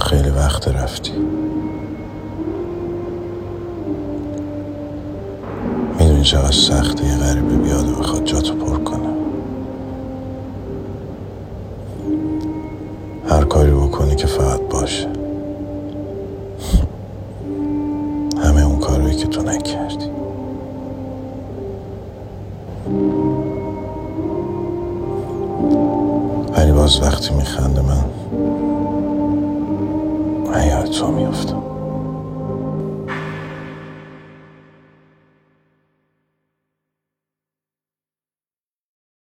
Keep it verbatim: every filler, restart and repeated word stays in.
خیلی وقت رفتی. میدونی چقدر سخته یه غریبه بیاد و بخواد جاتو پر کنه. هر کاری بکنی که فقط باشه. همه اون کارهایی که تو نکردی. ولی باز وقتی میخنده من من یاد تو میافتم.